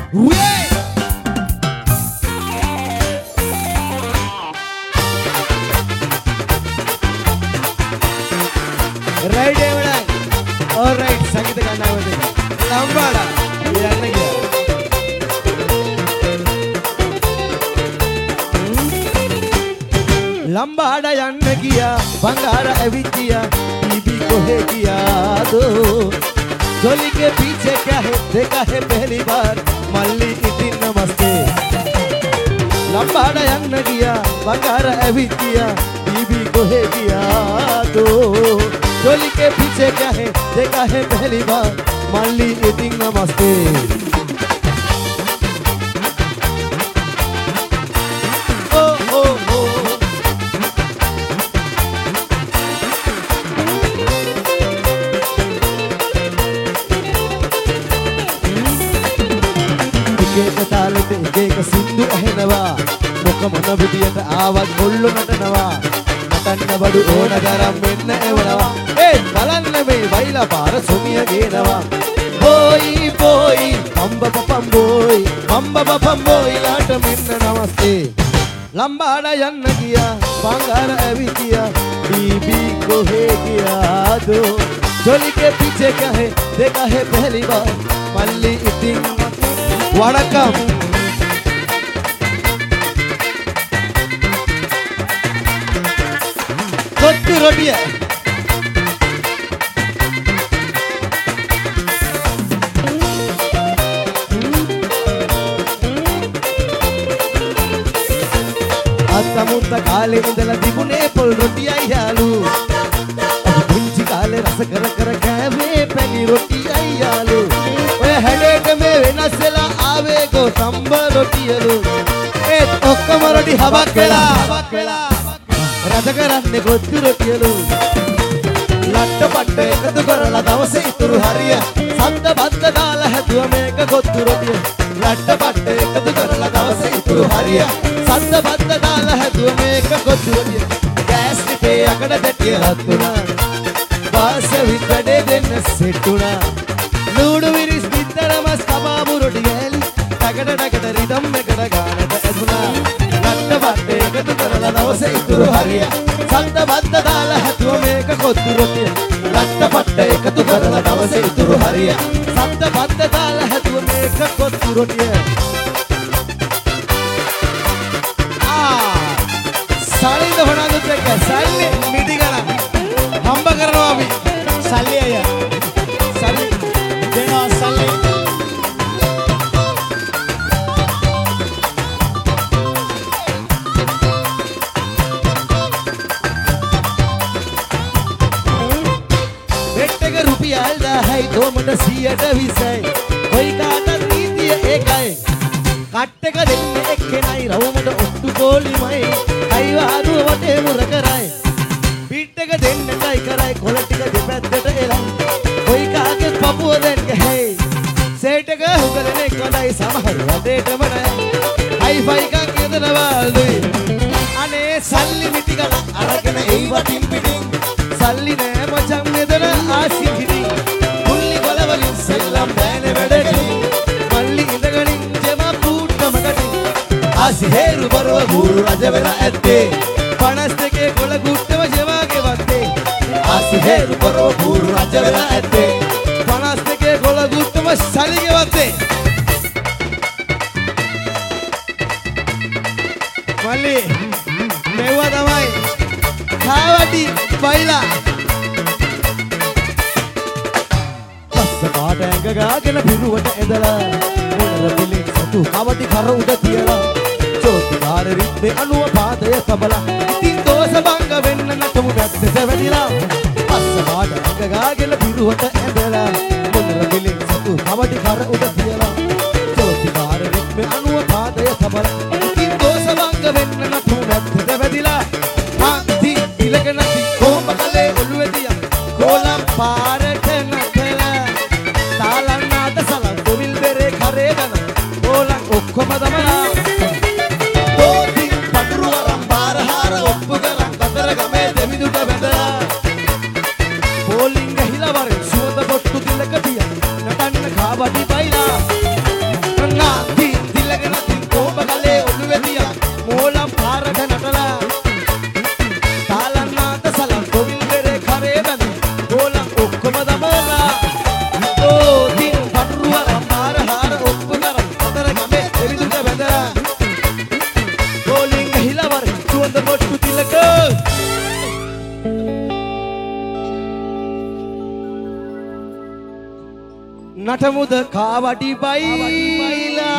Right everyone. All right, संगीत गाना बजेगा. लंबाड़ा यार नहीं गया. लंबाड़ा यार नहीं गया. बंगारा एविटिया. बीबी को है किया दो. जोली के पीछे क्या है? देखा है पहली बार. मल्ली इतनी नमस्ते. लंबाड़ा यार नहीं गया. बंगारा एविटिया. बीबी को है किया दो. जोली के पीछे क्या है? देखा है पहली बार. मल्ली इतनी नमस्ते. ओ ओ ओ एक ताल पे एक सिंधु अहनवा. मुख मन विदियत आवाज मुल्लु नटनवा. नटन्न बडु ओन गरम මෙන්න එවනවා. ඒ බලන්න මේ වයිලා පාර සොමිය ගේනවා. බෝයි බෝයි පම්බ පපම් බෝයි පම්බ පපම් බෝයිලාට මෙන්න නමස්තේ. लंबाड़ा යන්න ගියා බංගාර ඇවිදියා. बीबी कोहे गया दो. जोली के पीछे क्या है? देखा है पहली बार. मल्ली इतनी वणकम. कोत्तु रोटिया. අත්තමුත්ත කාලේ ඉඳලා තිබුණේ පොල් රොටියයි යාලු. අපි පුංචි කාලේ රස කර කර කෑවේ පැණි රොටියයි යාලු. ඔය හැඩේට මේ වෙනස් වෙලා ආවේ ගෝ සම්බ රොටියලු. ඒත් ඔක්කොම රොටි හබක් වෙලා රස කරන්නේ කොත්තු රොටියලු. ලට්ට පට්ට එකතු කරලා දවසේ ඉතුරු හරිය. සද්ද බද්ද දාලා හැදුව මේක කොත්තු රොටිය. ලට්ට පට්ට එකතු කරලා දවසේ ඉතුරු හරිය. සද්ද බද්ද දාලා හැදුව මේක කොත්තු රොටිය. ගෑස් ටිකේ යකඩ දෙටිය හත්තුණා. වාස විතරේ දෙන්න සෙට්ටුණා. ලූඩු විරිස් බිත්තර මස් කබාබු රොටි ගෑලි. ටකට ටකට රිදම් එකට ගානට ඇදුණා. ලට්ට පට්ට එකතු කරලා දවසේ ඉතුරු හරිය. සද්ද බද්ද දාලා හැදුව මේක කොත්තු රොටිය. ලට්ට පට්ට එකතු කරලා දවසේ ඉතුරු හරිය. සද්ද බද්ද දාලා හැදුව මේක කොත්තු රොටිය. සල්ලිද හොනාදුත් එක්ක සල්ලි මිටි ගණන් හම්බ කරනවා අපි. සල්ලි අයියා සල්ලි දෙනවා සල්ලි. බෙට් එක රුපියල් 10යි කොමඩ 120යි. කොයි කාටත් නීතිය ඒකයි. කට් එක දෙන්නේ එක්කෙනයි රවුමට ඔට්ටු කෝලිමයි. අයිවාදුව වටේ මුර කරයි. පිට් එක දෙන්නටයි කරයි කොළ ටික දෙපැත්තට එලයි. කොයි කාගේ පපුව දෙන්න හෙයි. සේට් එක හුගලන එකයි සමහර වටේටම නෑ. හයිෆයි එකක් යදනවාලුයි. අනේ සල්ලි මිටි ගල අරගෙන එයි වටින් පිටින්. සල්ලි නෑ මචං මෙතන ආසිකිරි. මුල්ලි ගල වලින් සෙල්ලම් බෑනේ වැඩටි. මල්ලි ඉඳගනින් ජම පුට්ටමකට. ආසිහෙරු බරව ගුරු රජ වෙලා ඇත්තේ. 52 කොළ ගුට්ටම ජවාගේ වත්තේ. ආසිහෙරු බරව ගුරු රජ වෙලා ඇත්තේ. 52 කොළ ගුට්ටම සලිගේ වත්තේ. මල්ලි මෙව්වා තමයි කාවටි බයිලා. පස්ස පාට ඇඟ ගාගෙන පිරුවට ඇදලා. මොනර පිළින් සතු කවටි කර උඩ තියලා. චෝතිකාර රිද්දේ අනුව පාදය සබලා. ඉතින් දෝෂ භංග වෙන්න නටමු දැද්දස වැඩිලා. පස්ස පාට ඇඟ ගාගෙන පිරුවට ඇදලා. මොනර පිළින් සතු කවටි කර උඩ තියලා. චෝතිකාර රිද්දේ අනුව පාදය සබලා. ඉතින් දෝෂ භංග වෙන්න නටමු දැද්දස වැඩිලා. හාන්ති ඉලක නැති කොඹ කලේ ඔළුවේදියා. කොලම් පාරට නැතලා. තාලන් නාද සලන් දුවිල් බෙරේ කරේ ගන. කොලම් ඔක්කොම දමලා. දෝති පටුරු වරම් බාරහාර ඔප්පු කරන් කතර ගමේ දෙවිදුට බැඳලා. පෝලිං ගහිලා වරෙන් සුවඳ පොට්ටු තිලක තියා. නටන්න කාවටි බයිලා. නාති දිලගෙන තින් කොඹ ගලේ ඔළුවේ තියා මෝලම් පාරක නටලා තාලන්නාද සලන් කොවිල් බෙරේ කරේ බඳ ගෝලම් ඔක්කොම දමලා ඕ තින් පටුරුවර පාර හාර ඔක්කොම අතර ගමේ එවිදුට බැඳලා ගෝලින් ගහිලවර සුවඳ මොට්ටු තිලක නටමුද කාවඩි බයිලා